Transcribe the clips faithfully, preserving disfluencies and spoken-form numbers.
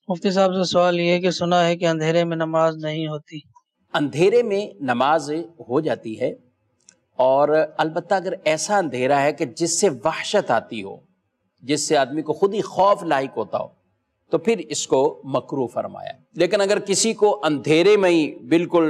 مفتی صاحب سے سوال یہ ہے کہ سنا ہے کہ اندھیرے میں نماز نہیں ہوتی۔ اندھیرے میں نماز ہو جاتی ہے، اور البتہ اگر ایسا اندھیرا ہے کہ جس سے وحشت آتی ہو، جس سے آدمی کو خود ہی خوف لاحق ہوتا ہو، تو پھر اس کو مکروہ فرمایا۔ لیکن اگر کسی کو اندھیرے میں ہی بالکل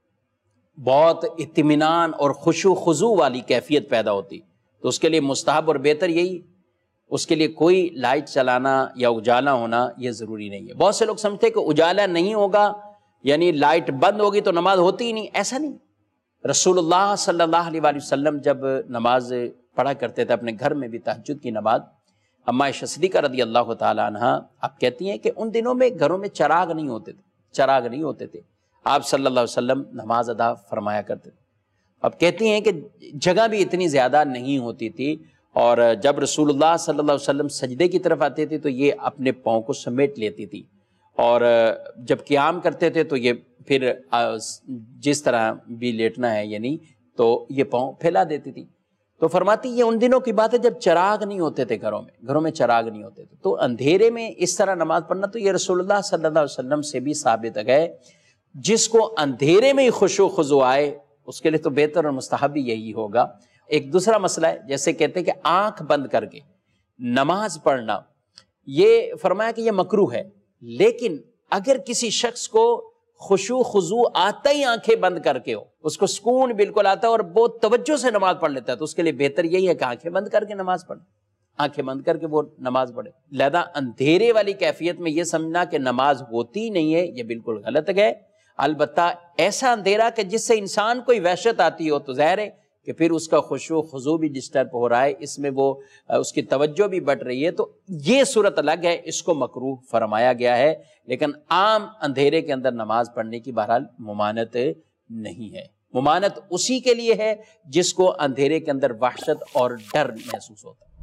بہت اطمینان اور خشوع خضوع والی کیفیت پیدا ہوتی تو اس کے لیے مستحب اور بہتر یہی، اس کے لیے کوئی لائٹ چلانا یا اجالا ہونا یہ ضروری نہیں ہے۔ بہت سے لوگ سمجھتے کہ اجالا نہیں ہوگا یعنی لائٹ بند ہوگی تو نماز ہوتی ہی نہیں، ایسا نہیں۔ رسول اللہ صلی اللہ علیہ وآلہ وسلم جب نماز پڑھا کرتے تھے اپنے گھر میں بھی، تہجد کی نماز، اما عائشہ صدیقہ رضی اللہ تعالی عنہ آپ کہتی ہیں کہ ان دنوں میں گھروں میں چراغ نہیں ہوتے تھے چراغ نہیں ہوتے تھے آپ صلی اللہ علیہ وسلم نماز ادا فرمایا کرتے تھے۔ اب کہتی ہیں کہ جگہ بھی اتنی زیادہ نہیں ہوتی تھی، اور جب رسول اللہ صلی اللہ علیہ وسلم سجدے کی طرف آتے تھے تو یہ اپنے پاؤں کو سمیٹ لیتی تھی، اور جب قیام کرتے تھے تو یہ پھر جس طرح بھی لیٹنا ہے یعنی تو یہ پاؤں پھیلا دیتی تھی۔ تو فرماتی یہ ان دنوں کی بات ہے جب چراغ نہیں ہوتے تھے گھروں میں گھروں میں چراغ نہیں ہوتے تھے، تو اندھیرے میں اس طرح نماز پڑھنا تو یہ رسول اللہ صلی اللہ علیہ وسلم سے بھی ثابت ہے۔ جس کو اندھیرے میں ہی خشوع خضوع آئے اس کے لیے تو بہتر اور مستحب بھی یہی ہوگا۔ ایک دوسرا مسئلہ ہے، جیسے کہتے ہیں کہ آنکھ بند کر کے نماز پڑھنا، یہ فرمایا کہ یہ مکروہ ہے، لیکن اگر کسی شخص کو خشوع خضوع آتا ہی آنکھیں بند کر کے ہو، اس کو سکون بالکل آتا ہے اور بہت توجہ سے نماز پڑھ لیتا ہے، تو اس کے لیے بہتر یہی ہے کہ آنکھیں بند کر کے نماز پڑھے آنکھیں بند کر کے وہ نماز پڑھے۔ لہذا اندھیرے والی کیفیت میں یہ سمجھنا کہ نماز ہوتی نہیں ہے یہ بالکل غلط ہے۔ البتہ ایسا اندھیرا کہ جس سے انسان کوئی وحشت آتی ہو تو ظاہر ہے کہ پھر اس کا خشوع خضوع بھی ڈسٹرب ہو رہا ہے، اس میں وہ اس کی توجہ بھی بڑھ رہی ہے، تو یہ صورت الگ ہے، اس کو مکروہ فرمایا گیا ہے۔ لیکن عام اندھیرے کے اندر نماز پڑھنے کی بہرحال ممانعت نہیں ہے۔ ممانعت اسی کے لیے ہے جس کو اندھیرے کے اندر وحشت اور ڈر محسوس ہوتا ہے۔